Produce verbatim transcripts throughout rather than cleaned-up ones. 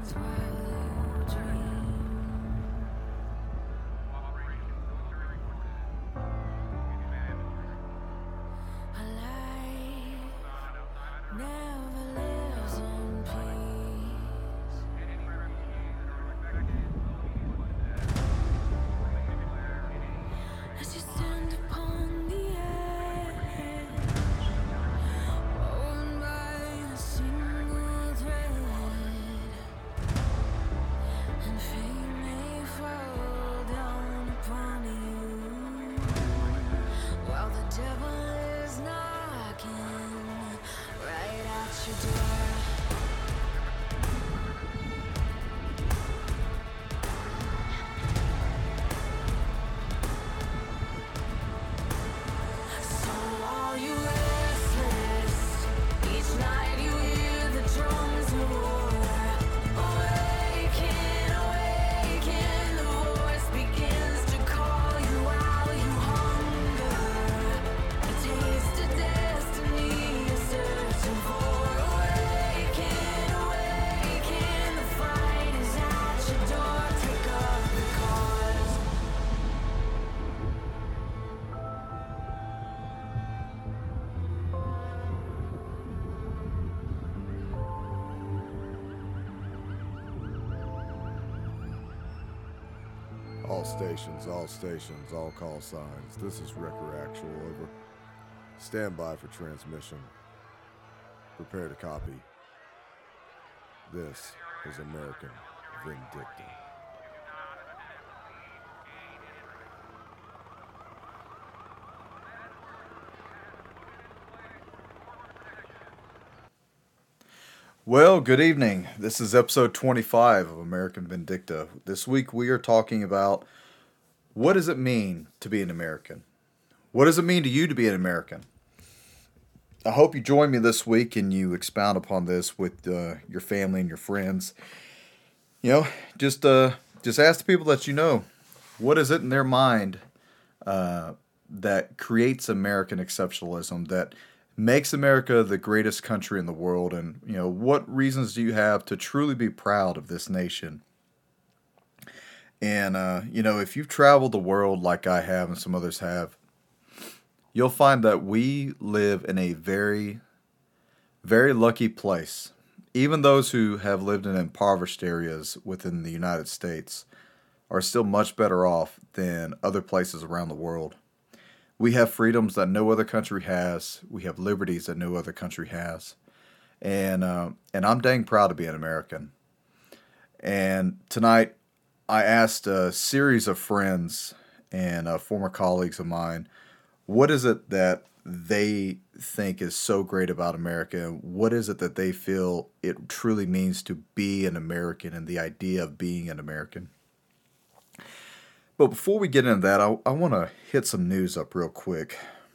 All stations, all stations, all call signs. This is Wrecker Actual, over. Stand by for transmission. Prepare to copy. This is American Vindicta. Well, good evening. This is episode twenty-five of American Vindicta. This week we are talking about what does it mean to be an American? What does it mean to you to be an American? I hope you join me this week and you expound upon this with uh, your family and your friends. You know, just uh, just ask the people that you know, what is it in their mind uh, that creates American exceptionalism, that makes America the greatest country in the world, and you know, what reasons do you have to truly be proud of this nation? And uh, you know, if you've traveled the world like I have and some others have, you'll find that we live in a very, very lucky place. Even those who have lived in impoverished areas within the United States are still much better off than other places around the world. We have freedoms that no other country has. We have liberties that no other country has. And uh, and I'm dang proud to be an American. And tonight, I asked a series of friends and uh, former colleagues of mine, what is it that they think is so great about America? What is it that they feel it truly means to be an American and the idea of being an American? But before we get into that, I, I want to hit some news up real quick.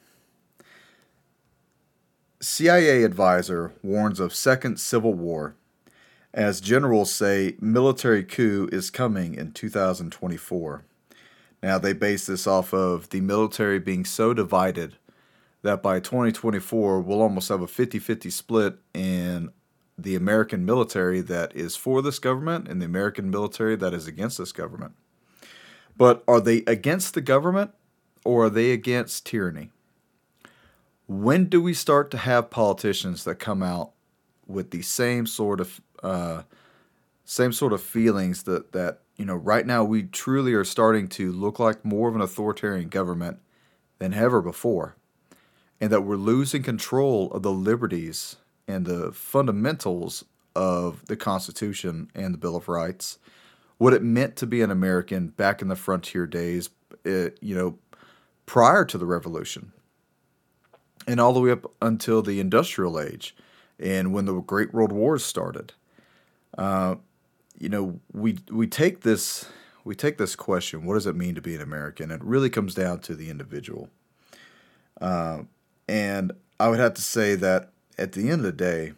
C I A advisor warns of second civil war as generals say military coup is coming in two thousand twenty-four. Now, they base this off of the military being so divided that by twenty twenty-four, we'll almost have a fifty-fifty split in the American military that is for this government and the American military that is against this government. But are they against the government or are they against tyranny? When do we start to have politicians that come out with the same sort of uh, same sort of feelings that, that, you know, right now we truly are starting to look like more of an authoritarian government than ever before, and that we're losing control of the liberties and the fundamentals of the Constitution and the Bill of Rights, what it meant to be an American back in the frontier days, it, you know, prior to the Revolution, and all the way up until the Industrial Age, and when the Great World Wars started. Uh, you know, we we take this we take this question, what does it mean to be an American? It really comes down to the individual. Uh, and I would have to say that at the end of the day,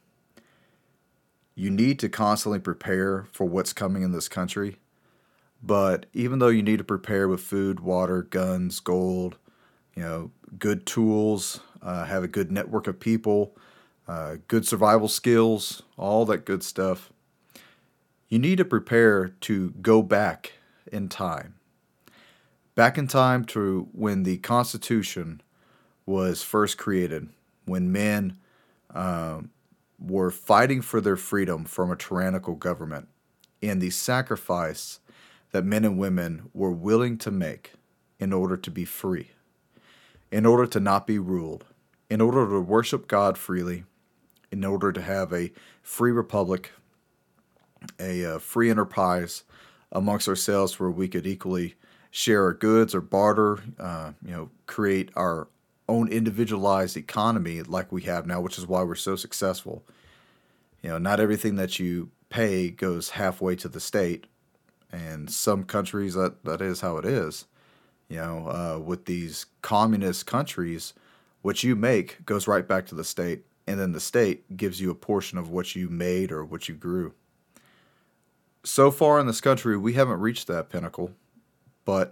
you need to constantly prepare for what's coming in this country. But even though you need to prepare with food, water, guns, gold, you know, good tools, uh, have a good network of people, uh, good survival skills, all that good stuff, You need to prepare to go back in time. Back in time to when the Constitution was first created, when men um, were fighting for their freedom from a tyrannical government, and the sacrifice that men and women were willing to make in order to be free, in order to not be ruled, in order to worship God freely, in order to have a free republic, a uh, free enterprise amongst ourselves where we could equally share our goods or barter, uh, you know, create our own individualized economy like we have now, which is why we're so successful. You know, not everything that you pay goes halfway to the state, and some countries that, that is how it is. You know, uh, with these communist countries, what you make goes right back to the state, and then the state gives you a portion of what you made or what you grew. So far in this country, we haven't reached that pinnacle, but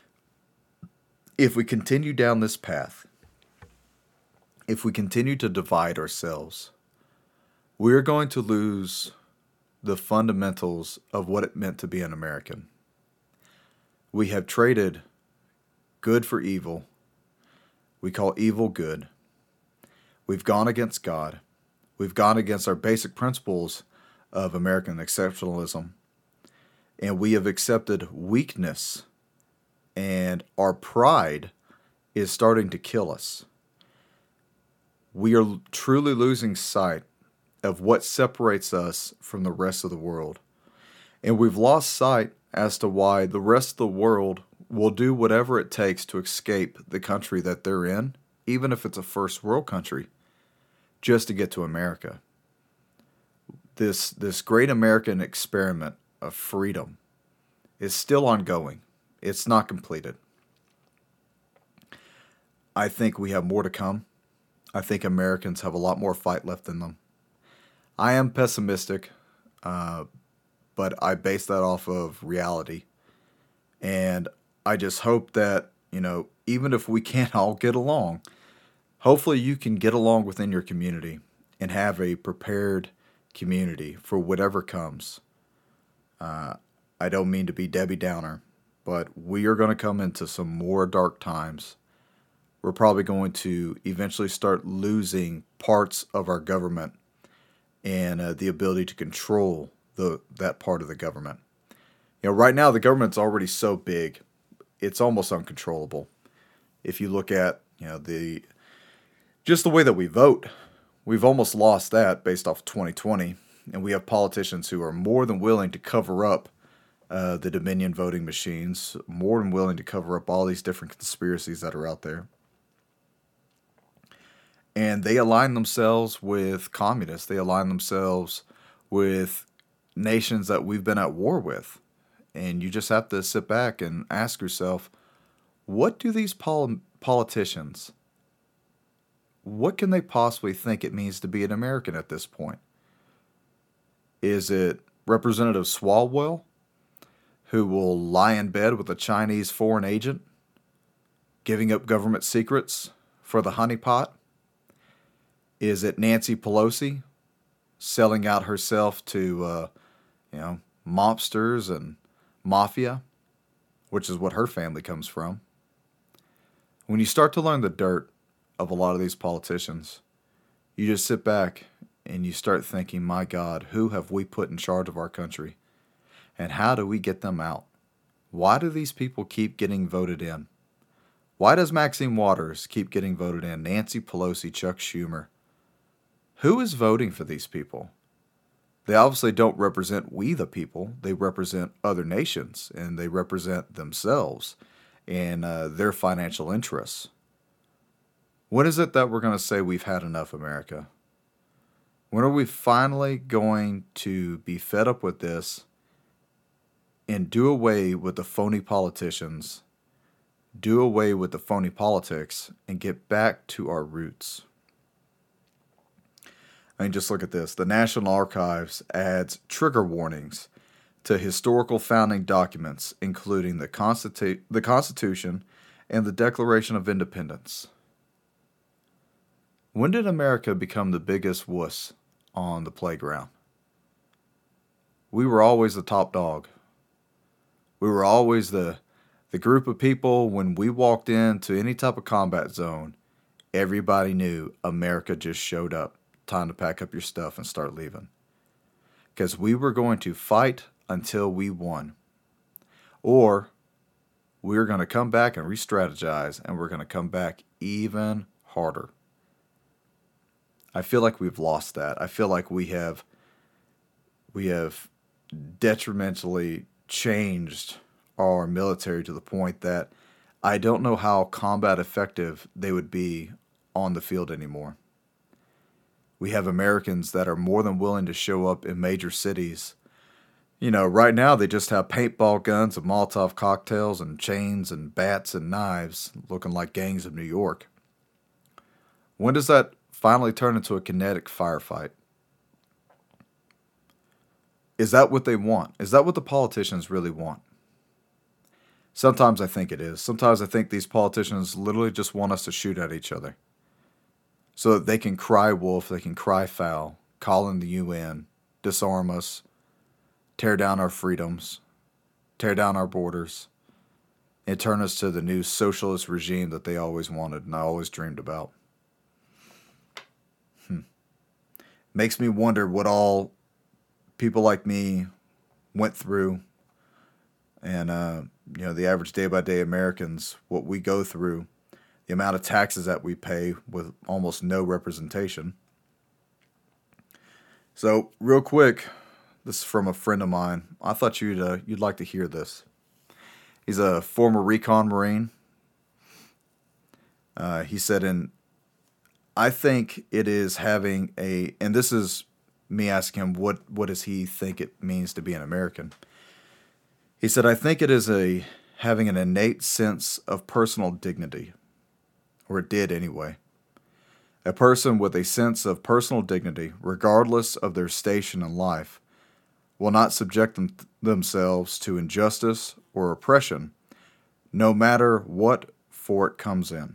if we continue down this path, if we continue to divide ourselves, we're going to lose the fundamentals of what it meant to be an American. We have traded good for evil. We call evil good. We've gone against God. We've gone against our basic principles of American exceptionalism. And we have accepted weakness, and our pride is starting to kill us. We are truly losing sight of what separates us from the rest of the world. And we've lost sight as to why the rest of the world will do whatever it takes to escape the country that they're in, even if it's a first world country, just to get to America. This, this great American experiment of freedom is still ongoing. It's not completed. I think we have more to come. I think Americans have a lot more fight left in them. I am pessimistic, uh, but I base that off of reality. And I just hope that, you know, even if we can't all get along, hopefully you can get along within your community and have a prepared community for whatever comes. Uh, I don't mean to be Debbie Downer, but we are going to come into some more dark times. We're probably going to eventually start losing parts of our government and uh, the ability to control the that part of the government. You know, right now the government's already so big, it's almost uncontrollable. If you look at, you know, the just the way that we vote, we've almost lost that based off twenty twenty, and we have politicians who are more than willing to cover up uh, the Dominion voting machines, more than willing to cover up all these different conspiracies that are out there. And they align themselves with communists. They align themselves with nations that we've been at war with. And you just have to sit back and ask yourself, what do these pol- politicians, what can they possibly think it means to be an American at this point? Is it Representative Swalwell, who will lie in bed with a Chinese foreign agent, giving up government secrets for the honeypot? Is it Nancy Pelosi selling out herself to, uh, you know, mobsters and mafia, which is what her family comes from? When you start to learn the dirt of a lot of these politicians, you just sit back and you start thinking, my God, who have we put in charge of our country? And how do we get them out? Why do these people keep getting voted in? Why does Maxine Waters keep getting voted in? Nancy Pelosi, Chuck Schumer. Who is voting for these people? They obviously don't represent we the people. They represent other nations, and they represent themselves and uh, their financial interests. When is it that we're going to say we've had enough, America? When are we finally going to be fed up with this and do away with the phony politicians, do away with the phony politics, and get back to our roots? I mean, just look at this. The National Archives adds trigger warnings to historical founding documents, including the, Constitu- the Constitution and the Declaration of Independence. When did America become the biggest wuss on the playground? we were always the top dog. We were always the the group of people when we walked into any type of combat zone, everybody knew America just showed up. Time to pack up your stuff and start leaving. Because we were going to fight until we won. Or we were going to come back and re-strategize, and we're going to come back even harder. I feel like we've lost that. I feel like we have we have detrimentally changed our military to the point that I don't know how combat effective they would be on the field anymore. We have Americans that are more than willing to show up in major cities. You know, right now they just have paintball guns and Molotov cocktails and chains and bats and knives looking like gangs of New York. When does that finally turn into a kinetic firefight? Is that what they want? Is that what the politicians really want? Sometimes I think it is. Sometimes I think these politicians literally just want us to shoot at each other so that they can cry wolf, they can cry foul, call in the U N, disarm us, tear down our freedoms, tear down our borders, and turn us to the new socialist regime that they always wanted and I always dreamed about. Hmm. Makes me wonder what all people like me went through, and uh, you know, the average day-by-day Americans, what we go through, the amount of taxes that we pay with almost no representation. So, real quick, this is from a friend of mine. I thought you'd uh, you'd like to hear this. He's a former recon Marine. Uh, he said, "In I think it is having a," and this is me asking him, what what does he think it means to be an American? He said, "I think it is a having an innate sense of personal dignity, or it did anyway. A person with a sense of personal dignity, regardless of their station in life, will not subject them, themselves to injustice or oppression, no matter what for it comes in.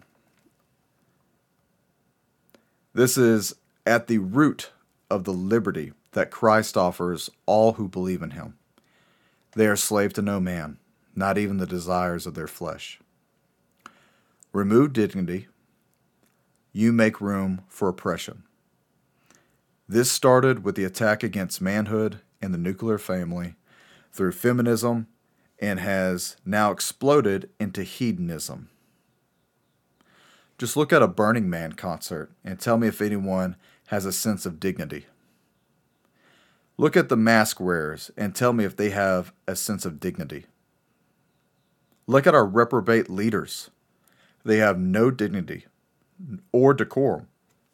This is at the root of the liberty that Christ offers all who believe in him. They are slave to no man, not even the desires of their flesh. Remove dignity, you make room for oppression. This started with the attack against manhood and the nuclear family through feminism and has now exploded into hedonism. Just look at a Burning Man concert and tell me if anyone has a sense of dignity. Look at the mask wearers and tell me if they have a sense of dignity. Look at our reprobate leaders. They have no dignity or decorum.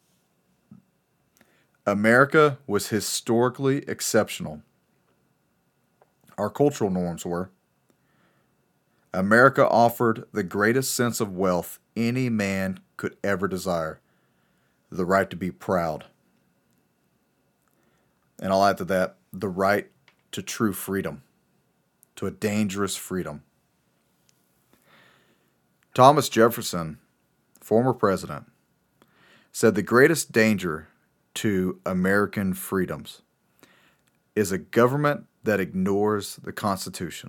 America was historically exceptional. Our cultural norms were. America offered the greatest sense of wealth any man could ever desire, the right to be proud. And I'll add to that, the right to true freedom, to a dangerous freedom. Thomas Jefferson, former president, said the greatest danger to American freedoms is a government that ignores the Constitution.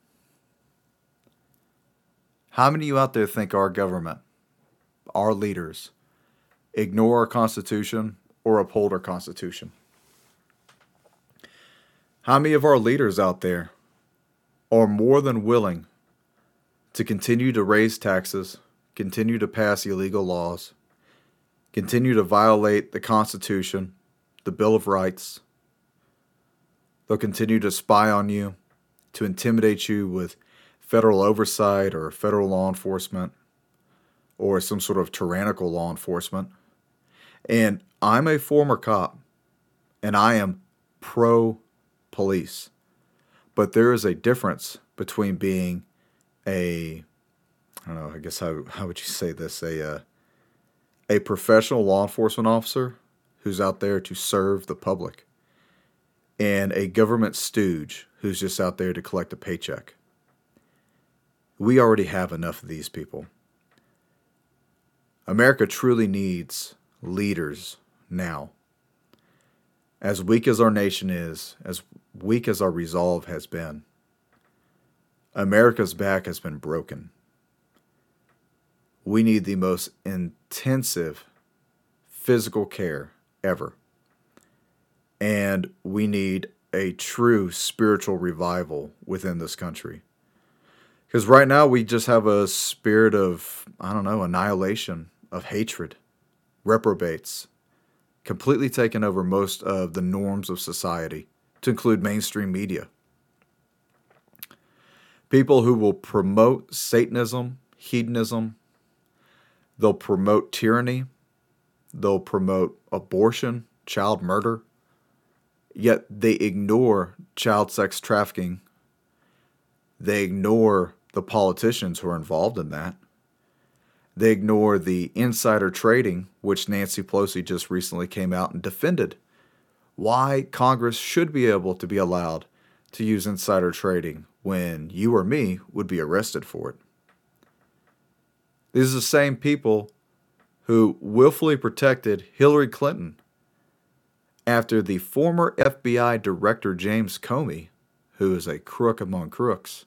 How many of you out there think our government, our leaders, ignore our Constitution or uphold our Constitution? How many of our leaders out there are more than willing to continue to raise taxes, continue to pass illegal laws, continue to violate the Constitution, the Bill of Rights? They'll continue to spy on you, to intimidate you with federal oversight or federal law enforcement or some sort of tyrannical law enforcement. And I'm a former cop, and I am pro-police. But there is a difference between being a, I don't know, I guess how how would you say this, a uh, a professional law enforcement officer who's out there to serve the public, and a government stooge who's just out there to collect a paycheck. We already have enough of these people. America truly needs leaders now. As weak as our nation is, as weak as our resolve has been, America's back has been broken. We need the most intensive physical care ever. And we need a true spiritual revival within this country. Because right now we just have a spirit of, I don't know, annihilation, of hatred, reprobates, completely taken over most of the norms of society, to include mainstream media. People who will promote Satanism, hedonism, they'll promote tyranny, they'll promote abortion, child murder, yet they ignore child sex trafficking. They ignore the politicians who are involved in that. They ignore the insider trading, which Nancy Pelosi just recently came out and defended. Why Congress should be able to be allowed to use insider trading when you or me would be arrested for it. These are the same people who willfully protected Hillary Clinton after the former F B I Director James Comey, who is a crook among crooks,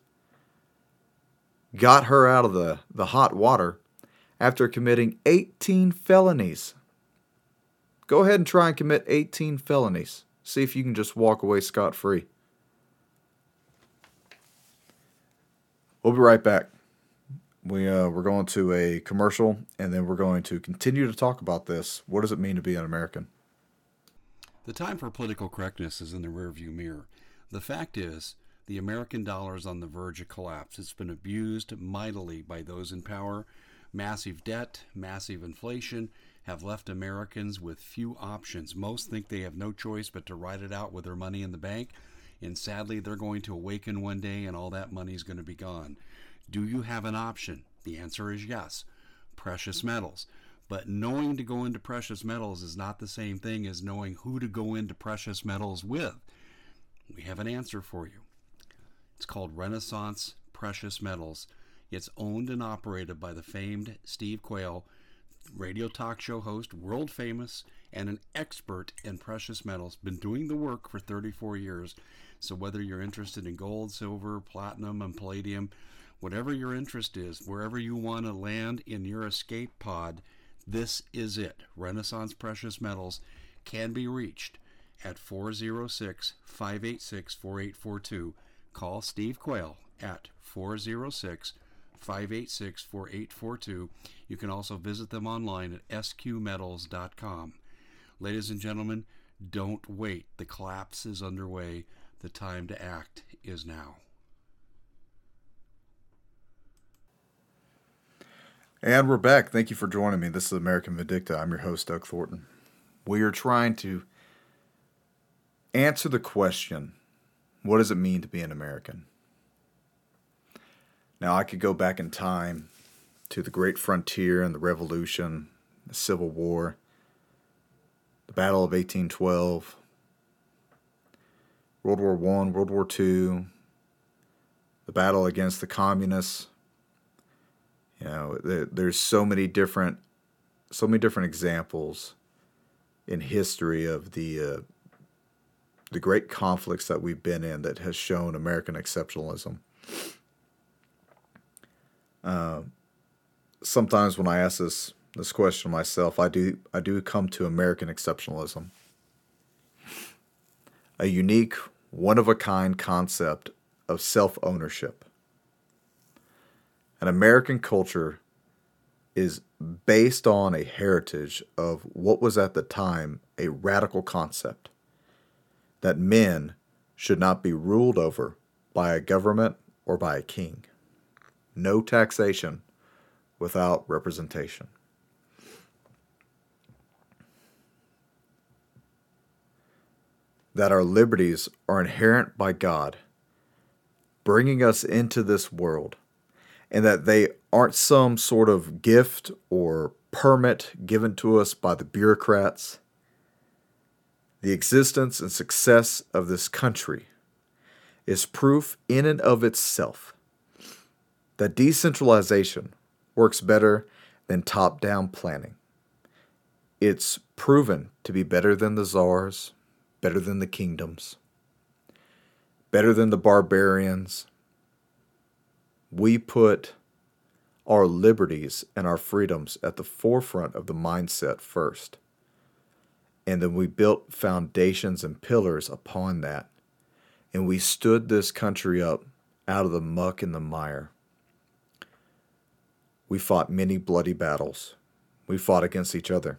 got her out of the, the hot water after committing eighteen felonies. Go ahead and try and commit eighteen felonies. See if you can just walk away scot-free. We'll be right back. We, uh, we're going to a commercial, and then we're going to continue to talk about this. What does it mean to be an American? The time for political correctness is in the rearview mirror. The fact is, the American dollar is on the verge of collapse. It's been abused mightily by those in power. Massive debt, massive inflation have left Americans with few options. Most think they have no choice but to ride it out with their money in the bank. And sadly, they're going to awaken one day and all that money is going to be gone. Do you have an option? The answer is yes. Precious metals. But knowing to go into precious metals is not the same thing as knowing who to go into precious metals with. We have an answer for you. It's called Renaissance Precious Metals. It's owned and operated by the famed Steve Quayle, radio talk show host, world famous, and an expert in precious metals. Been doing the work for thirty-four years. So whether you're interested in gold, silver, platinum, and palladium, whatever your interest is, wherever you want to land in your escape pod, this is it. Renaissance Precious Metals can be reached at four oh six, five eight six, four eight four two. Call Steve Quayle at four oh six, five eight six, four eight four two. You can also visit them online at s q metals dot com. Ladies and gentlemen, don't wait. The collapse is underway. The time to act is now. And we're back. Thank you for joining me. This is American Vindicta. I'm your host, Doug Thornton. We are trying to answer the question, what does it mean to be an American? Now, I could go back in time to the Great Frontier and the Revolution, the Civil War, the Battle of eighteen twelve, World War One, World War Two, the battle against the communists. You know, there, there's so many different, so many different examples in history of the uh, the great conflicts that we've been in that has shown American exceptionalism. Uh, sometimes when I ask this this question myself, I do I do come to American exceptionalism, a unique, one-of-a-kind concept of self-ownership. An American culture is based on a heritage of what was at the time a radical concept, that men should not be ruled over by a government or by a king. No taxation without representation. That our liberties are inherent by God, bringing us into this world, and that they aren't some sort of gift or permit given to us by the bureaucrats. The existence and success of this country is proof in and of itself that decentralization works better than top-down planning. It's proven to be better than the czars, better than the kingdoms. better than the barbarians. We put our liberties and our freedoms at the forefront of the mindset first. And then we built foundations and pillars upon that. And we stood this country up out of the muck and the mire. We fought many bloody battles. We fought against each other.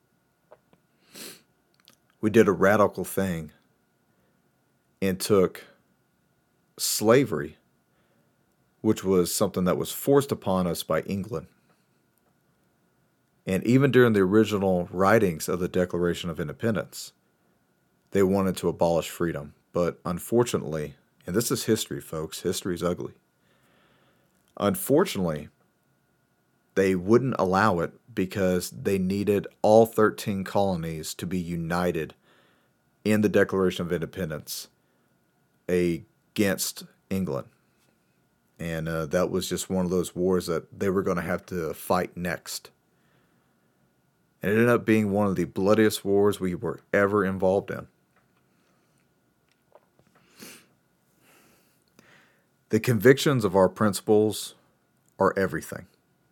We did a radical thing and took slavery, which was something that was forced upon us by England. And even during the original writings of the Declaration of Independence, they wanted to abolish freedom. But unfortunately, and this is history, folks, history is ugly. Unfortunately, they wouldn't allow it because they needed all thirteen colonies to be united in the Declaration of Independence against England. And uh, that was just one of those wars that they were going to have to fight next. And it ended up being one of the bloodiest wars we were ever involved in. The convictions of our principles are everything.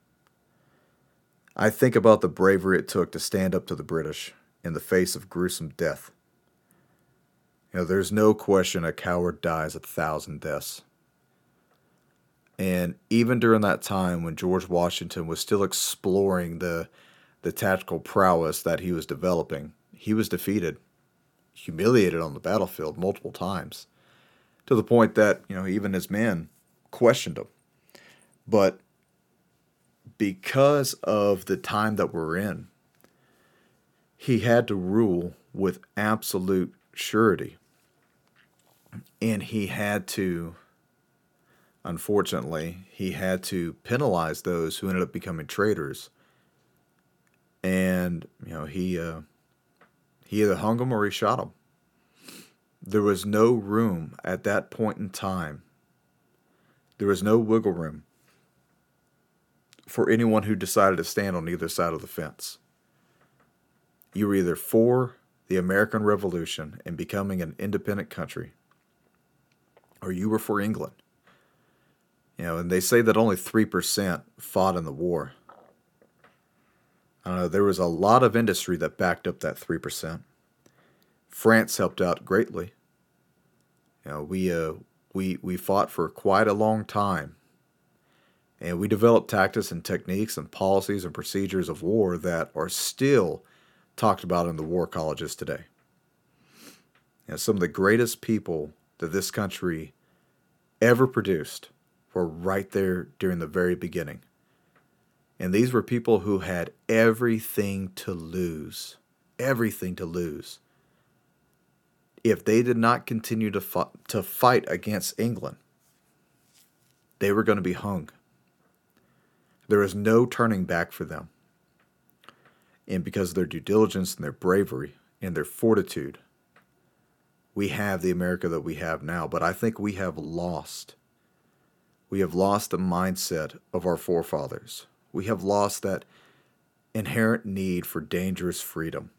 I think about the bravery it took to stand up to the British in the face of gruesome death. You know, there's no question a coward dies a thousand deaths. And even during that time when George Washington was still exploring the, the tactical prowess that he was developing, he was defeated, humiliated on the battlefield multiple times, to the point that, you know, even his men questioned him. But because of the time that we're in, he had to rule with absolute surety. And he had to, unfortunately, he had to penalize those who ended up becoming traitors. And, you know, he, uh, he either hung them or he shot them. There was no room at that point in time. There was no wiggle room for anyone who decided to stand on either side of the fence. You were either for the American Revolution and becoming an independent country, or you were for England. You know, and they say that only three percent fought in the war. I don't know, there was a lot of industry that backed up that three percent. France helped out greatly. You know, we uh, we we fought for quite a long time, and we developed tactics and techniques and policies and procedures of war that are still talked about in the war colleges today. You know, some of the greatest people that this country ever produced were right there during the very beginning. And these were people who had everything to lose, everything to lose. If they did not continue to fight, to fight against England, they were going to be hung. There was no turning back for them. And because of their due diligence and their bravery and their fortitude, we have the America that we have now. But I think we have lost. We have lost the mindset of our forefathers. We have lost that inherent need for dangerous freedom.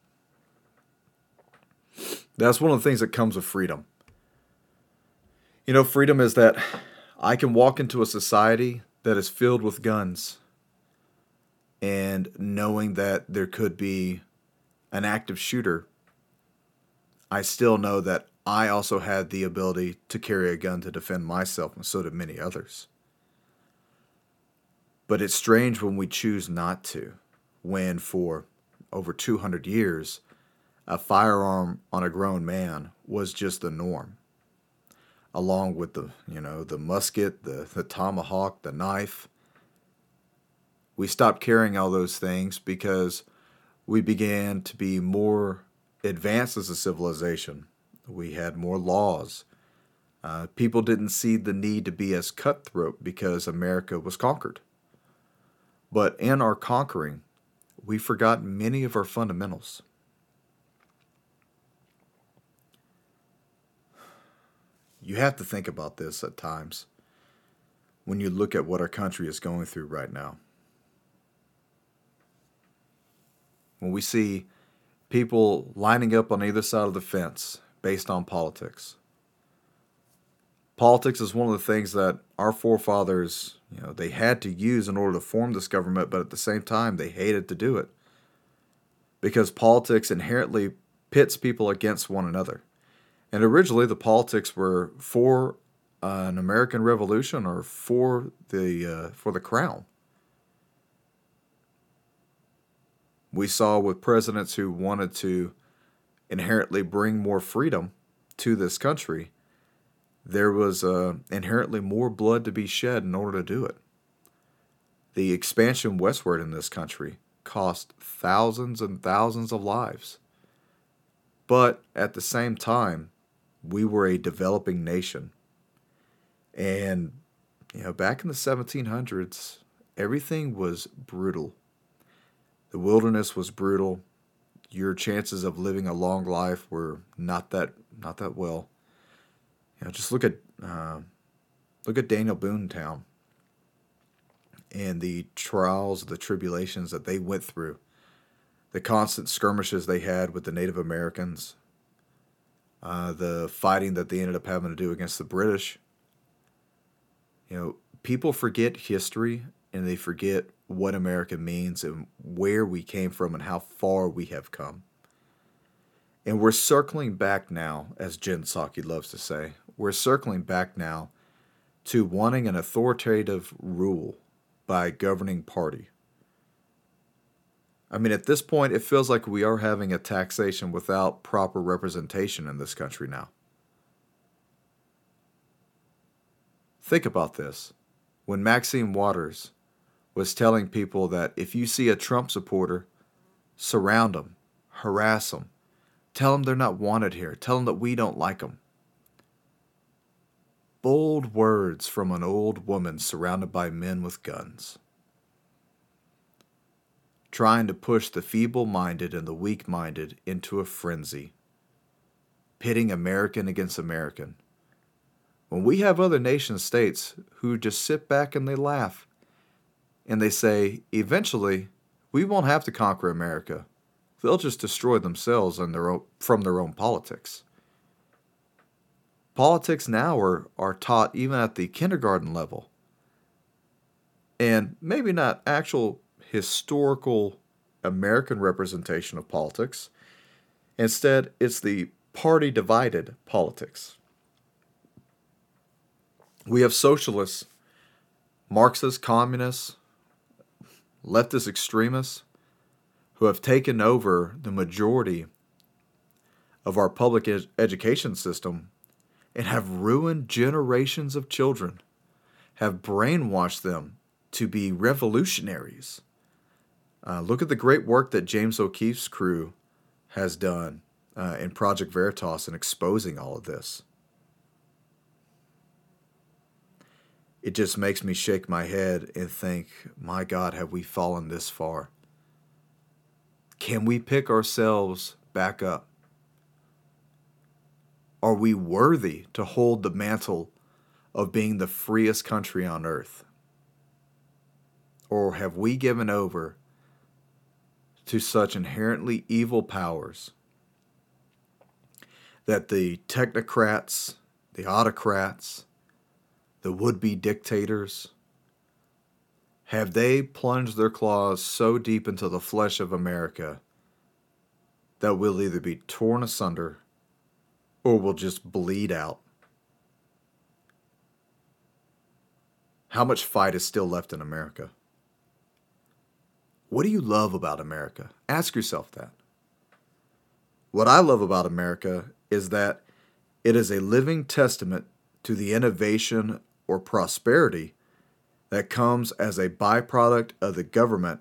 That's one of the things that comes with freedom. You know, freedom is that I can walk into a society that is filled with guns, and knowing that there could be an active shooter, I still know that I also had the ability to carry a gun to defend myself, and so did many others. But it's strange when we choose not to, when for over two hundred years, a firearm on a grown man was just the norm, along with the, you know, the musket, the, the tomahawk, the knife. We stopped carrying all those things because we began to be more advanced as a civilization. We had more laws. Uh, people didn't see the need to be as cutthroat because America was conquered. But in our conquering, we forgot many of our fundamentals. You have to think about this at times when you look at what our country is going through right now. When we see people lining up on either side of the fence based on politics, Politics is one of the things that our forefathers, you know, they had to use in order to form this government, but at the same time, they hated to do it. Because politics inherently pits people against one another. And originally, the politics were for uh, an American Revolution or for the uh, for the crown. We saw with presidents who wanted to inherently bring more freedom to this country, there was uh, inherently more blood to be shed in order to do it. The expansion westward in this country cost thousands and thousands of lives. But at the same time, we were a developing nation. And, you know, back in the seventeen hundreds, everything was brutal. The wilderness was brutal. Your chances of living a long life were not that not that well. You know, just look at uh, look at Daniel Boontown and the trials, the tribulations that they went through, the constant skirmishes they had with the Native Americans, uh, the fighting that they ended up having to do against the British. You know, people forget history and they forget what America means and where we came from and how far we have come. And we're circling back now, as Jen Psaki loves to say, we're circling back now to wanting an authoritative rule by a governing party. I mean, at this point, it feels like we are having a taxation without proper representation in this country now. Think about this. When Maxine Waters was telling people that if you see a Trump supporter, surround them, harass them, tell them they're not wanted here, tell them that we don't like them. Bold words from an old woman surrounded by men with guns. Trying to push the feeble-minded and the weak-minded into a frenzy. Pitting American against American. When we have other nation states who just sit back and they laugh. And they say, eventually, we won't have to conquer America. They'll just destroy themselves and their own, from their own politics. Politics now are, are taught even at the kindergarten level. And maybe not actual historical American representation of politics. Instead, it's the party-divided politics. We have socialists, Marxists, communists, leftist extremists who have taken over the majority of our public ed- education system and have ruined generations of children, have brainwashed them to be revolutionaries. Uh, look at the great work that James O'Keefe's crew has done uh, in Project Veritas in exposing all of this. It just makes me shake my head and think, my God, have we fallen this far? Can we pick ourselves back up? Are we worthy to hold the mantle of being the freest country on earth? Or have we given over to such inherently evil powers that the technocrats, the autocrats, the would-be dictators, have they plunged their claws so deep into the flesh of America that we'll either be torn asunder or we'll just bleed out? How much fight is still left in America? What do you love about America? Ask yourself that. What I love about America is that it is a living testament to the innovation or prosperity that comes as a byproduct of the government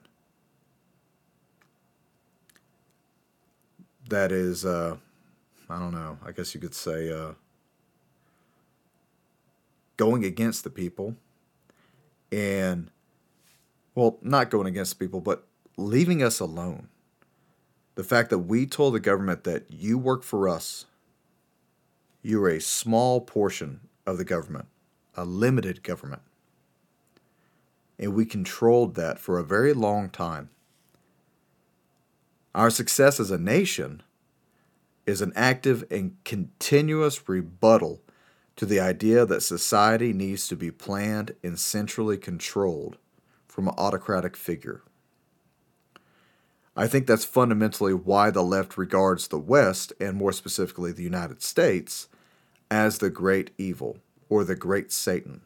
that is, uh, I don't know, I guess you could say, uh, going against the people and, well, not going against the people, but leaving us alone. The fact that we told the government that you work for us, you're a small portion of the government, a limited government. And we controlled that for a very long time. Our success as a nation is an active and continuous rebuttal to the idea that society needs to be planned and centrally controlled from an autocratic figure. I think that's fundamentally why the left regards the West, and more specifically the United States, as the great evil, or the great Satan.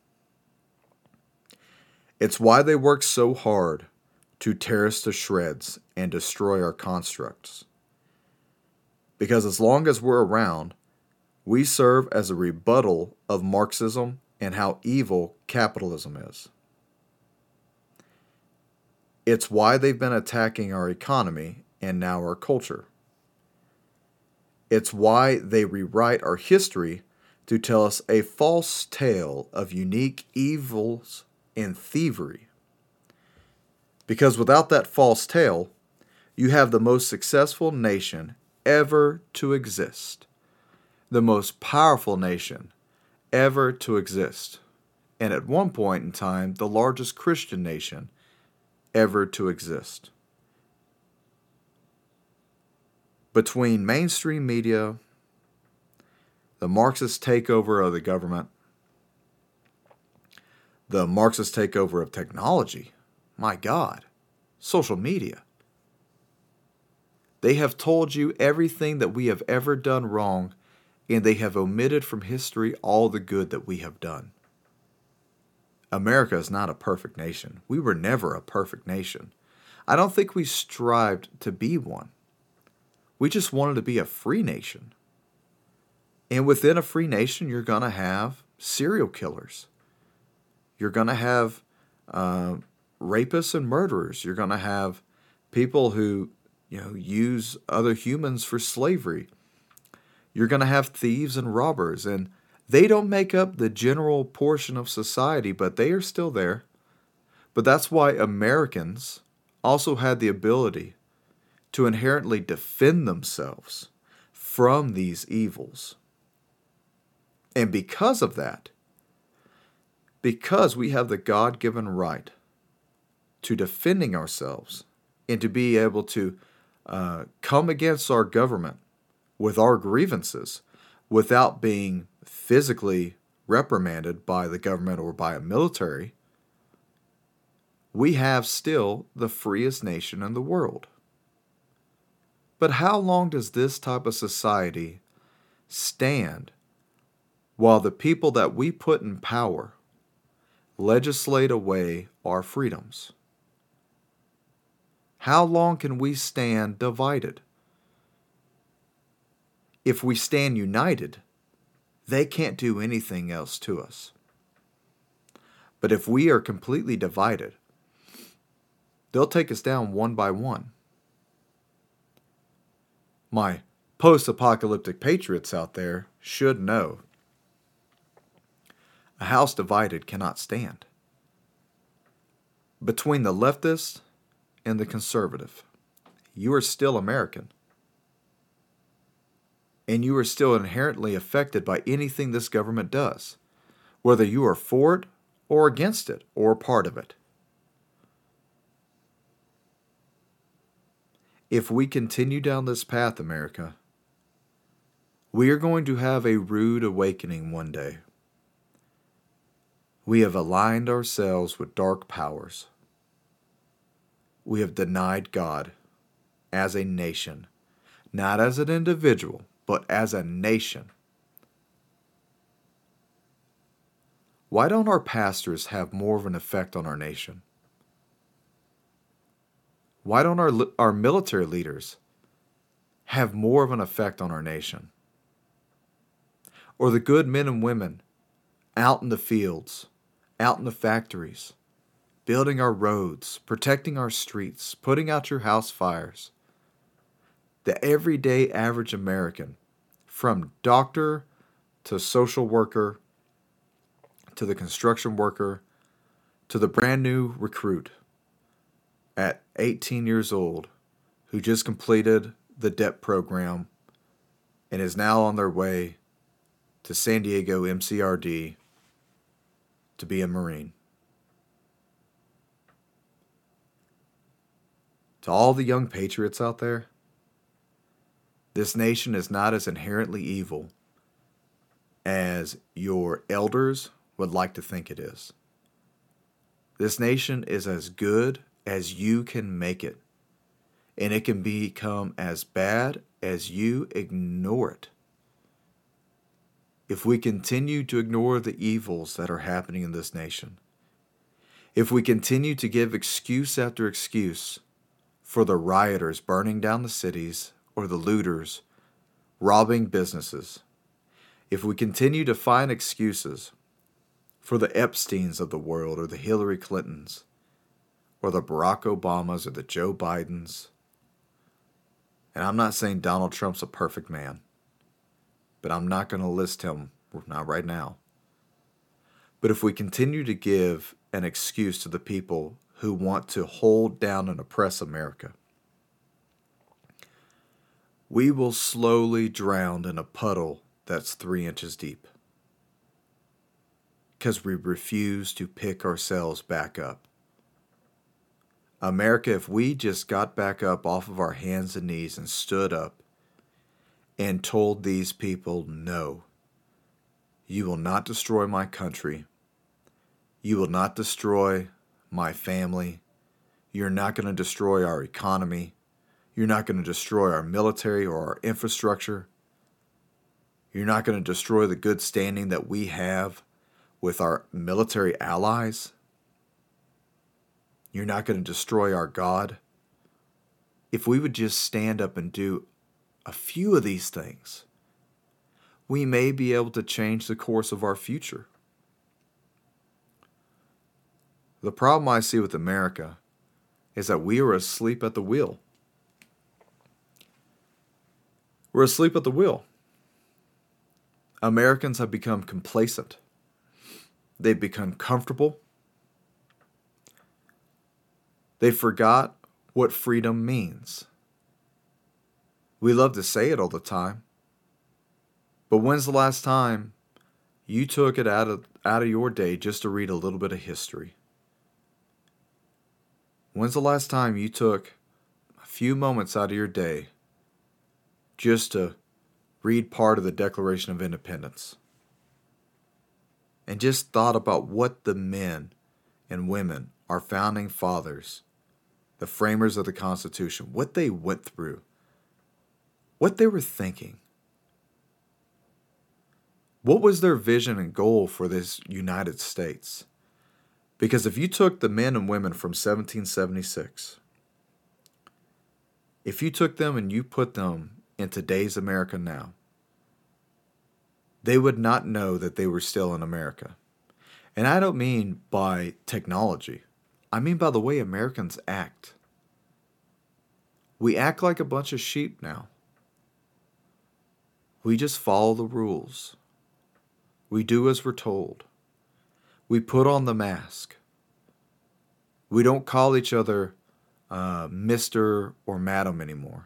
It's why they work so hard to tear us to shreds and destroy our constructs. Because as long as we're around, we serve as a rebuttal of Marxism and how evil capitalism is. It's why they've been attacking our economy and now our culture. It's why they rewrite our history to tell us a false tale of unique evils and thievery. Because without that false tale, you have the most successful nation ever to exist, the most powerful nation ever to exist, and at one point in time, the largest Christian nation ever to exist. Between mainstream media, the Marxist takeover of the government, the Marxist takeover of technology, my God, social media, they have told you everything that we have ever done wrong, and they have omitted from history all the good that we have done. America is not a perfect nation. We were never a perfect nation. I don't think we strived to be one. We just wanted to be a free nation. And within a free nation, you're going to have serial killers. You're going to have uh, rapists and murderers. You're going to have people who, you know, use other humans for slavery. You're going to have thieves and robbers, and they don't make up the general portion of society, but they are still there. But that's why Americans also had the ability to inherently defend themselves from these evils. And because of that, because we have the God-given right to defending ourselves and to be able to uh, come against our government with our grievances without being physically reprimanded by the government or by a military, we have still the freest nation in the world. But how long does this type of society stand while the people that we put in power legislate away our freedoms? How long can we stand divided? If we stand united, they can't do anything else to us. But if we are completely divided, they'll take us down one by one. My post-apocalyptic patriots out there should know a house divided cannot stand. Between the leftist and the conservative, you are still American. And you are still inherently affected by anything this government does, whether you are for it or against it or part of it. If we continue down this path, America, we are going to have a rude awakening one day. We have aligned ourselves with dark powers. We have denied God as a nation, not as an individual, but as a nation. Why don't our pastors have more of an effect on our nation? Why don't our, our military leaders have more of an effect on our nation? Or the good men and women out in the fields, out in the factories, building our roads, protecting our streets, putting out your house fires. The everyday average American, from doctor to social worker to the construction worker to the brand new recruit at eighteen years old who just completed the D E P program and is now on their way to San Diego M C R D to be a Marine. To all the young patriots out there, this nation is not as inherently evil as your elders would like to think it is. This nation is as good as you can make it, and it can become as bad as you ignore it. If we continue to ignore the evils that are happening in this nation, if we continue to give excuse after excuse for the rioters burning down the cities or the looters robbing businesses, if we continue to find excuses for the Epsteins of the world or the Hillary Clintons or the Barack Obamas or the Joe Bidens, and I'm not saying Donald Trump's a perfect man, but I'm not going to list him, not right now. But if we continue to give an excuse to the people who want to hold down and oppress America, we will slowly drown in a puddle that's three inches deep. Because we refuse to pick ourselves back up. America, if we just got back up off of our hands and knees and stood up and told these people, no, you will not destroy my country. You will not destroy my family. You're not going to destroy our economy. You're not going to destroy our military or our infrastructure. You're not going to destroy the good standing that we have with our military allies. You're not going to destroy our God. If we would just stand up and do a few of these things, we may be able to change the course of our future. The problem I see with America is that we are asleep at the wheel. We're asleep at the wheel. Americans have become complacent. They've become comfortable. They forgot what freedom means. We love to say it all the time. But when's the last time you took it out of, out of your day just to read a little bit of history? When's the last time you took a few moments out of your day just to read part of the Declaration of Independence? And just thought about what the men and women, our founding fathers, the framers of the Constitution, what they went through, what they were thinking. What was their vision and goal for this United States? Because if you took the men and women from seventeen seventy-six, if you took them and you put them in today's America now, they would not know that they were still in America. And I don't mean by technology. I mean by the way Americans act. We act like a bunch of sheep now. We just follow the rules. We do as we're told. We put on the mask. We don't call each other uh, Mister or Madam anymore.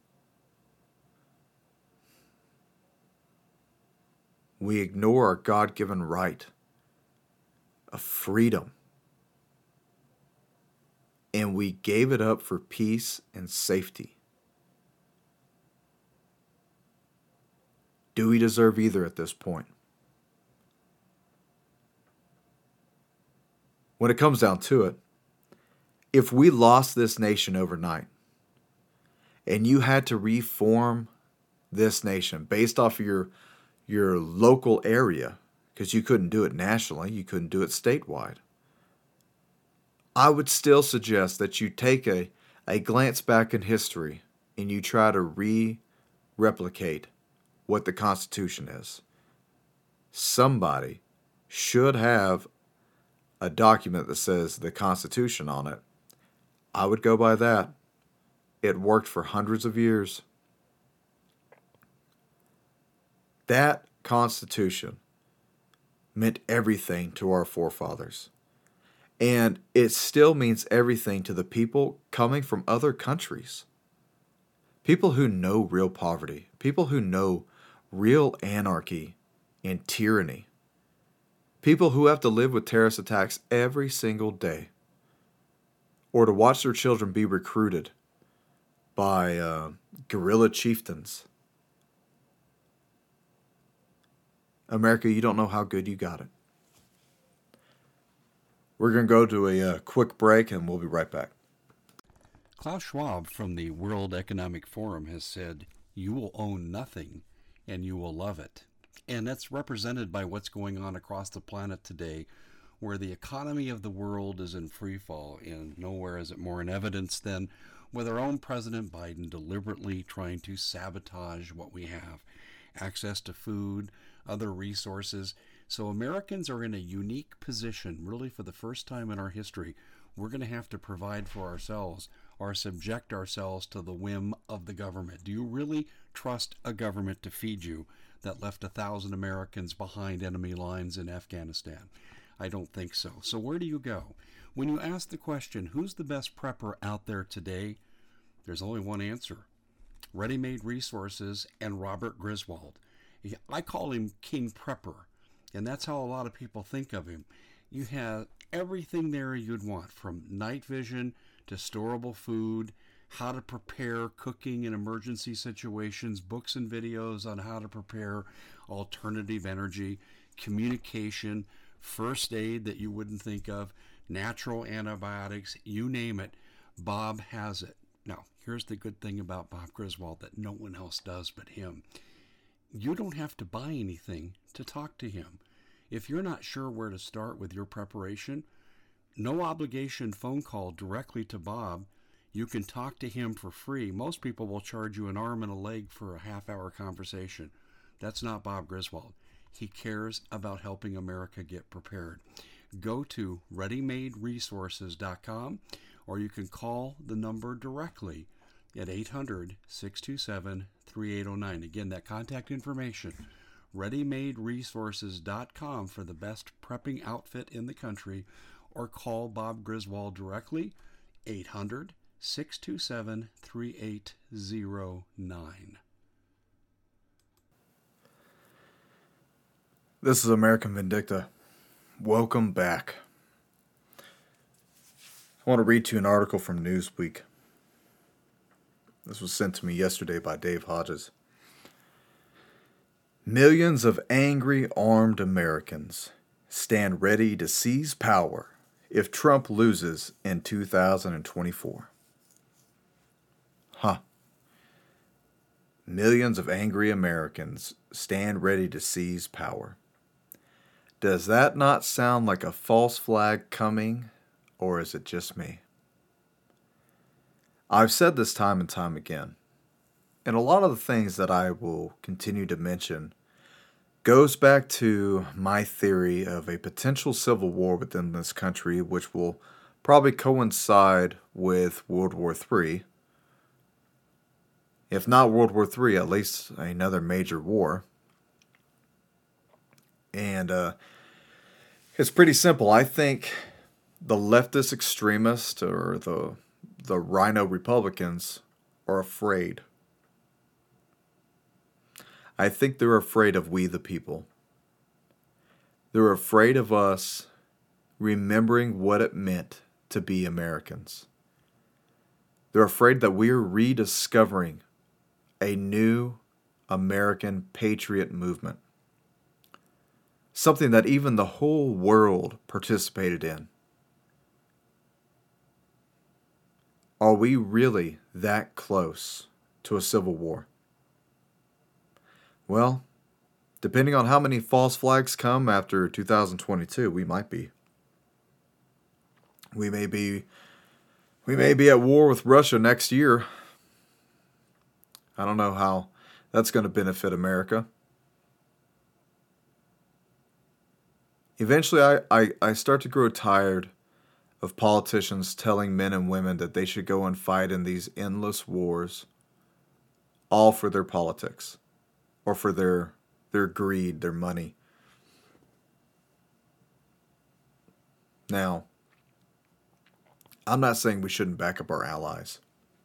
We ignore our God-given right of freedom. And we gave it up for peace and safety. Do we deserve either at this point? When it comes down to it, if we lost this nation overnight and you had to reform this nation based off of your, your local area, because you couldn't do it nationally, you couldn't do it statewide, I would still suggest that you take a, a glance back in history and you try to re-replicate what the Constitution is. Somebody should have a document that says the Constitution on it. I would go by that. It worked for hundreds of years. That Constitution meant everything to our forefathers. And it still means everything to the people coming from other countries. People who know real poverty. People who know real anarchy and tyranny. People who have to live with terrorist attacks every single day. Or to watch their children be recruited by uh, guerrilla chieftains. America, you don't know how good you got it. We're going to go to a uh, quick break, and we'll be right back. Klaus Schwab from the World Economic Forum has said, "You will own nothing, and you will love it." And that's represented by what's going on across the planet today, where the economy of the world is in free fall, and nowhere is it more in evidence than with our own President Biden deliberately trying to sabotage what we have. Access to food, other resources. So Americans are in a unique position, really for the first time in our history. We're going to have to provide for ourselves or subject ourselves to the whim of the government. Do you really trust a government to feed you that left a thousand Americans behind enemy lines in Afghanistan? I don't think so. So where do you go? When you ask the question, who's the best prepper out there today? There's only one answer. Ready Made Resources and Robert Griswold. I call him King Prepper, and that's how a lot of people think of him. You have everything there you'd want, from night vision to storable food, how to prepare cooking in emergency situations, books and videos on how to prepare alternative energy, communication, first aid that you wouldn't think of, natural antibiotics, you name it, Bob has it. Now, here's the good thing about Bob Griswold that no one else does but him. You don't have to buy anything to talk to him. If you're not sure where to start with your preparation, no obligation phone call directly to Bob. You can talk to him for free. Most people will charge you an arm and a leg for a half-hour conversation. That's not Bob Griswold. He cares about helping America get prepared. Go to ready made resources dot com, or you can call the number directly at eight hundred, six two seven, three eight zero nine. Again, that contact information, ready made resources dot com for the best prepping outfit in the country, or call Bob Griswold directly, eight hundred, six two seven, three eight zero nine. This is American Vindicta. Welcome back. I want to read to you an article from Newsweek. This was sent to me yesterday by Dave Hodges. Millions of angry armed Americans stand ready to seize power if Trump loses in two thousand twenty-four. Huh. Millions of angry Americans stand ready to seize power. Does that not sound like a false flag coming, or is it just me? I've said this time and time again, and a lot of the things that I will continue to mention goes back to my theory of a potential civil war within this country, which will probably coincide with World War Three. If not World War Three, at least another major war. And uh, it's pretty simple. I think the leftist extremists or the the rhino Republicans are afraid. I think they're afraid of we the people. They're afraid of us remembering what it meant to be Americans. They're afraid that we're rediscovering a new American patriot movement. Something that even the whole world participated in. Are we really that close to a civil war? Well, depending on how many false flags come after two thousand twenty-two, we might be. We may be we may be at war with Russia next year. I don't know how that's going to benefit America. Eventually, I, I, I start to grow tired of politicians telling men and women that they should go and fight in these endless wars, all for their politics, or for their their greed, their money. Now, I'm not saying we shouldn't back up our allies.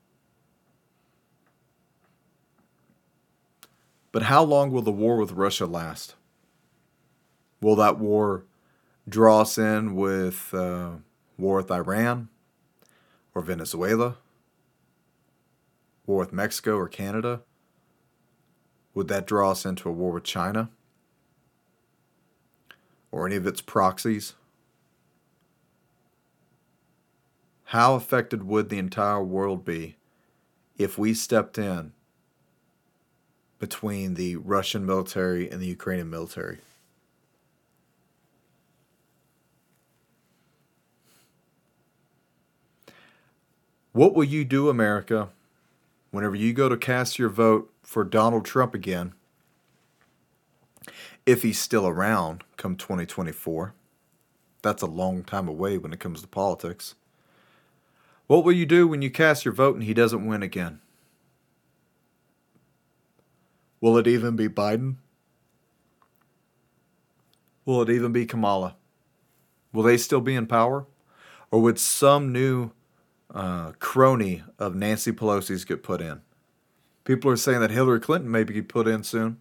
But how long will the war with Russia last? Will that war draw us in with uh, war with Iran or Venezuela? War with Mexico or Canada? Would that draw us into a war with China? or any of its proxies? How affected would the entire world be if we stepped in between the Russian military and the Ukrainian military? What will you do, America, whenever you go to cast your vote for Donald Trump again, if he's still around come twenty twenty-four? That's a long time away when it comes to politics. What will you do when you cast your vote and he doesn't win again? Will it even be Biden? Will it even be Kamala? Will they still be in power? Or would some new uh, crony of Nancy Pelosi's get put in? People are saying that Hillary Clinton may be put in soon.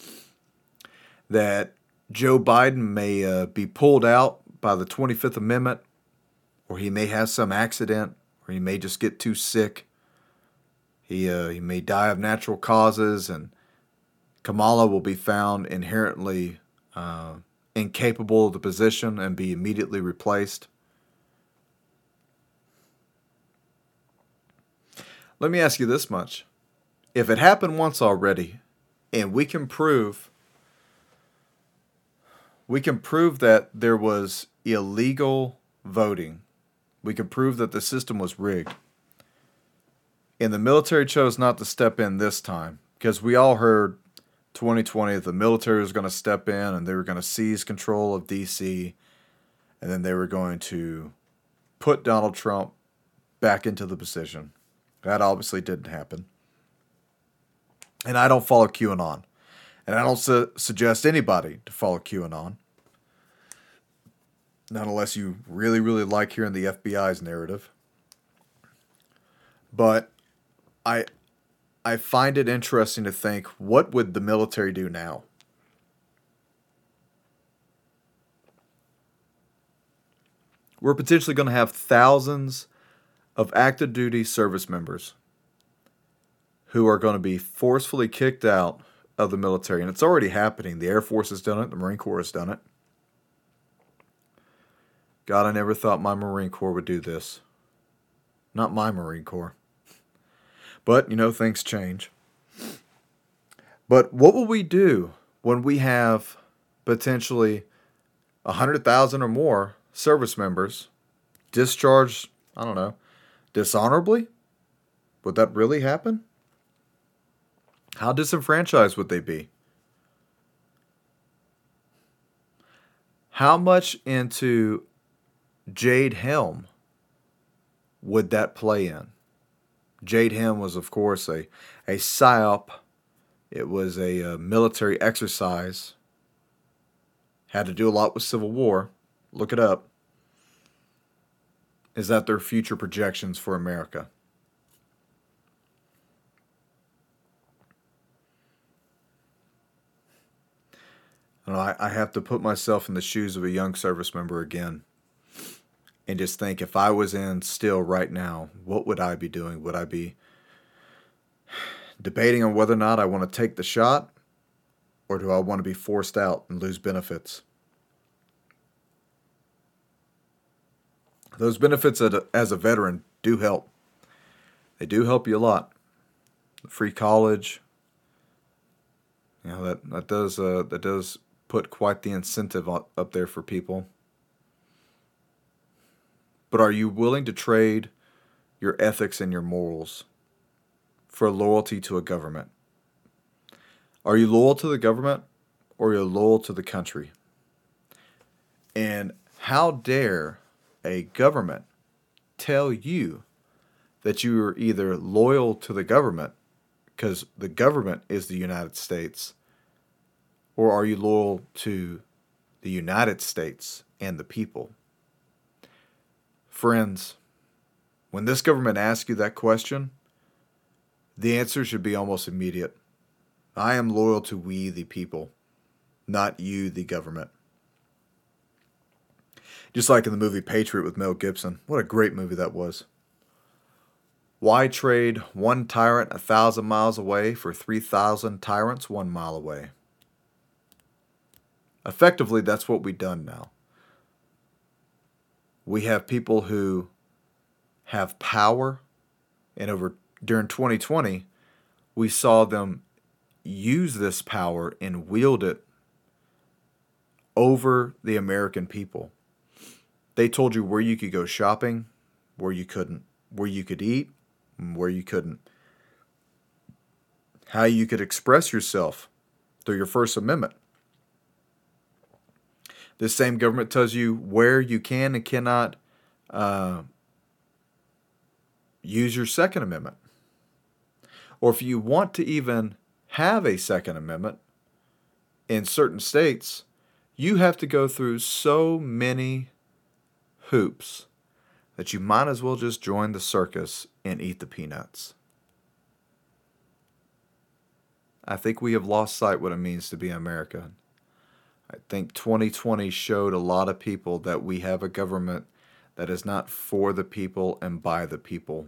That Joe Biden may uh, be pulled out by the twenty-fifth Amendment, or he may have some accident, or he may just get too sick. He uh, he may die of natural causes, and Kamala will be found inherently uh, incapable of the position and be immediately replaced. Let me ask you this much. If it happened once already, and we can prove we can prove that there was illegal voting, we can prove that the system was rigged, and the military chose not to step in this time, because we all heard twenty twenty the military was going to step in and they were going to seize control of D C, and then they were going to put Donald Trump back into the position. That obviously didn't happen. And I don't follow QAnon. And I don't su- suggest anybody to follow QAnon. Not unless you really, really like hearing the F B I's narrative. But I I find it interesting to think, what would the military do now? We're potentially going to have thousands of active duty service members who are going to be forcefully kicked out of the military. And it's already happening. The Air Force has done it. The Marine Corps has done it. God, I never thought my Marine Corps would do this. Not my Marine Corps. But, you know, things change. But what will we do when we have potentially one hundred thousand or more service members discharged, I don't know, dishonorably? Would that really happen? How disenfranchised would they be? How much into Jade Helm would that play in? Jade Helm was, of course, a, a psyop. It was a, a military exercise. Had to do a lot with Civil War. Look it up. Is that their future projections for America? I, know, I, I have to put myself in the shoes of a young service member again. And just think, if I was in still right now, what would I be doing? Would I be debating on whether or not I want to take the shot? Or do I want to be forced out and lose benefits? Those benefits as a veteran do help. They do help you a lot. Free college. You know, that, that does uh, that does put quite the incentive up there for people. But are you willing to trade your ethics and your morals for loyalty to a government? Are you loyal to the government, or are you loyal to the country? And how dare a government tell you that you are either loyal to the government, because the government is the United States, or are you loyal to the United States and the people? Friends, when this government asks you that question, the answer should be almost immediate. I am loyal to we the people, not you the government. Just like in the movie Patriot with Mel Gibson. What a great movie that was. Why trade one tyrant a thousand miles away for three thousand tyrants one mile away? Effectively, that's what we've done now. We have people who have power, and over during twenty twenty, we saw them use this power and wield it over the American people. They told you where you could go shopping, where you couldn't, where you could eat, and where you couldn't, how you could express yourself through your First Amendment. This same government tells you where you can and cannot uh, use your Second Amendment. Or if you want to even have a Second Amendment in certain states, you have to go through so many hoops that you might as well just join the circus and eat the peanuts. I think we have lost sight what it means to be American. I think twenty twenty showed a lot of people that we have a government that is not for the people and by the people.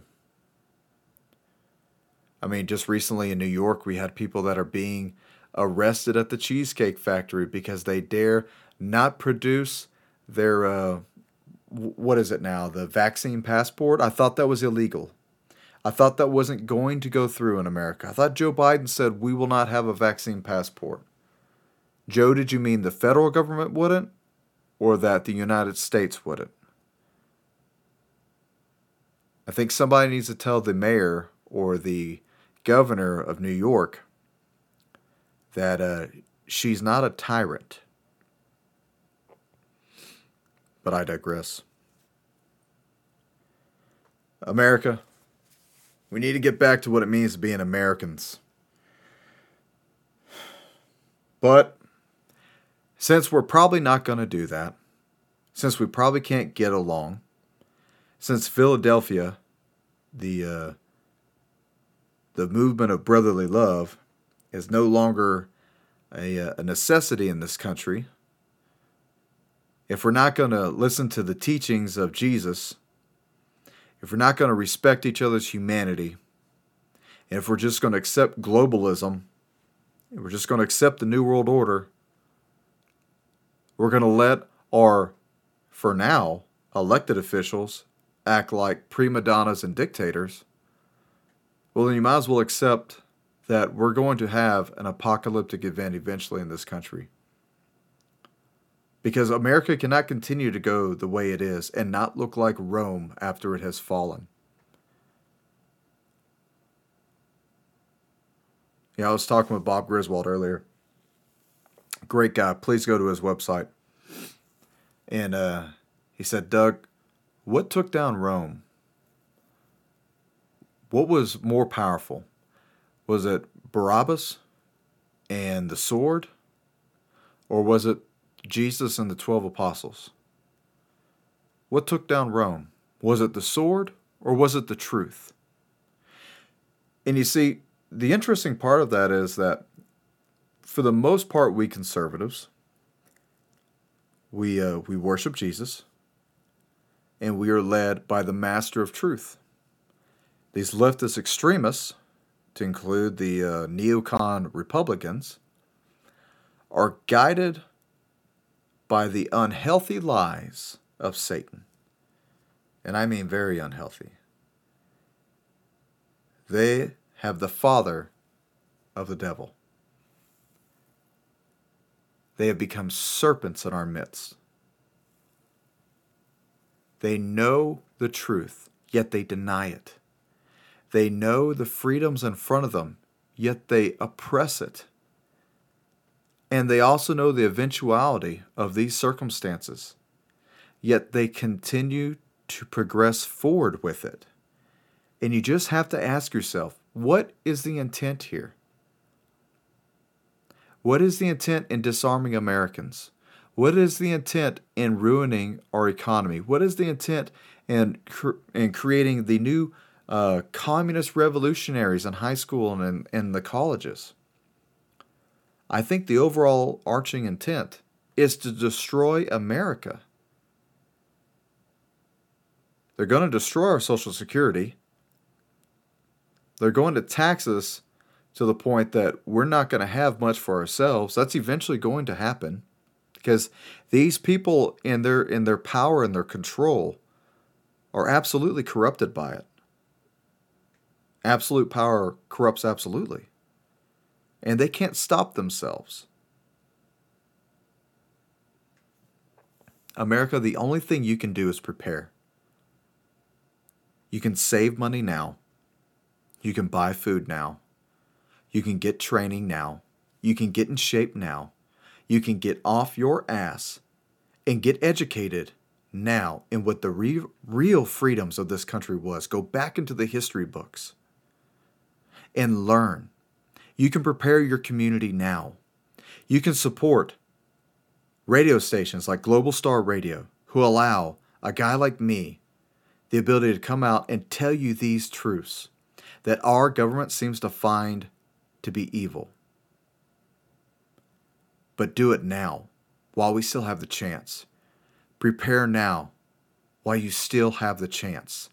I mean, just recently in New York, we had people that are being arrested at the Cheesecake Factory because they dare not produce their, uh, what is it now, the vaccine passport? I thought that was illegal. I thought that wasn't going to go through in America. I thought Joe Biden said we will not have a vaccine passport. Joe, did you mean the federal government wouldn't, or that the United States wouldn't? I think somebody needs to tell the mayor or the governor of New York that uh, she's not a tyrant. But I digress. America, we need to get back to what it means to being Americans. But since we're probably not going to do that, since we probably can't get along, since Philadelphia, the uh, the movement of brotherly love, is no longer a, a necessity in this country, if we're not going to listen to the teachings of Jesus, if we're not going to respect each other's humanity, and if we're just going to accept globalism, and we're just going to accept the New World Order, we're going to let our, for now, elected officials act like prima donnas and dictators, well, then you might as well accept that we're going to have an apocalyptic event eventually in this country. Because America cannot continue to go the way it is and not look like Rome after it has fallen. Yeah, I was talking with Bob Griswold earlier. Great guy. Please go to his website. And uh, he said, Doug, what took down Rome? What was more powerful? Was it Barabbas and the sword? Or was it Jesus and the twelve apostles? What took down Rome? Was it the sword or was it the truth? And you see, the interesting part of that is that for the most part, we conservatives, we uh, we worship Jesus, and we are led by the master of truth. These leftist extremists, to include the uh, neocon Republicans, are guided by the unhealthy lies of Satan. And I mean very unhealthy. They have the father of the devil. They have become serpents in our midst. They know the truth, yet they deny it. They know the freedoms in front of them, yet they oppress it. And they also know the eventuality of these circumstances, yet they continue to progress forward with it. And you just have to ask yourself, what is the intent here? What is the intent in disarming Americans? What is the intent in ruining our economy? What is the intent in, cr- in creating the new uh, communist revolutionaries in high school and in, in the colleges? I think the overall arching intent is to destroy America. They're going to destroy our Social Security. They're going to tax us to the point that we're not going to have much for ourselves. That's eventually going to happen. Because these people in their in their power and their control are absolutely corrupted by it. Absolute power corrupts absolutely. And they can't stop themselves. America, the only thing you can do is prepare. You can save money now. You can buy food now. You can get training now. You can get in shape now. You can get off your ass and get educated now in what the re- real freedoms of this country was. Go back into the history books and learn. You can prepare your community now. You can support radio stations like Global Star Radio, who allow a guy like me the ability to come out and tell you these truths that our government seems to find to be evil. But do it now, while we still have the chance. Prepare now, while you still have the chance.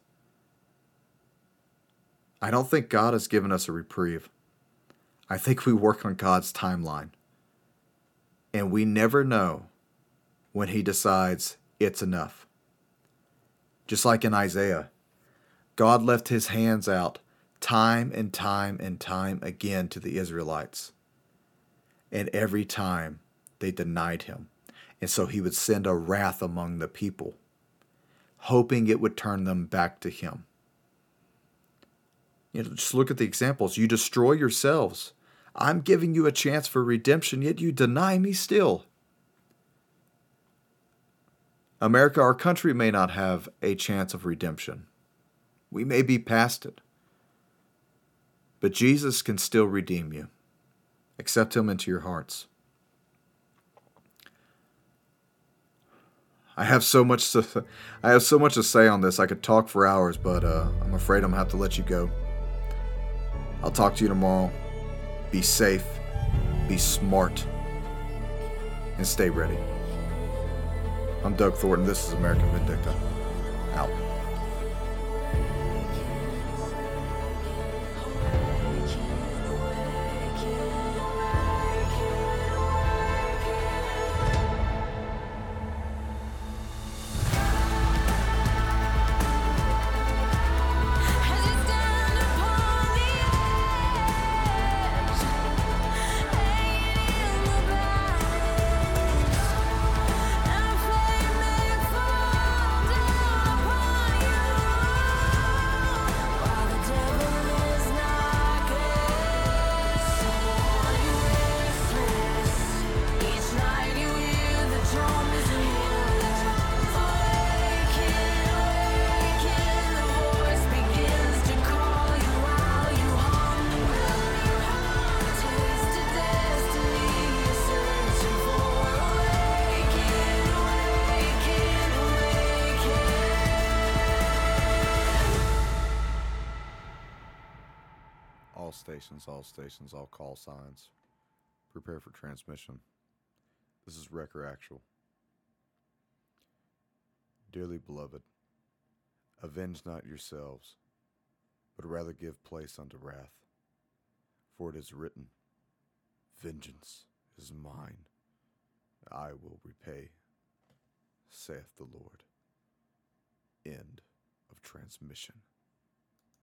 I don't think God has given us a reprieve. I think we work on God's timeline. And we never know when He decides it's enough. Just like in Isaiah, God left His hands out time and time and time again to the Israelites. And every time they denied Him. And so He would send a wrath among the people, hoping it would turn them back to Him. You know, just look at the examples. You destroy yourselves. I'm giving you a chance for redemption, yet you deny me still. America, our country may not have a chance of redemption. We may be past it. But Jesus can still redeem you. Accept Him into your hearts. I have so much to, I have so much to say on this. I could talk for hours, but uh, I'm afraid I'm going to have to let you go. I'll talk to you tomorrow. Be safe, be smart, and stay ready. I'm Doug Thornton. This is American Vindicta. Out. All stations, all stations, all call signs. Prepare for transmission. This is Wrecker Actual. Dearly beloved, avenge not yourselves, but rather give place unto wrath. For it is written, vengeance is mine, I will repay, saith the Lord. End of transmission.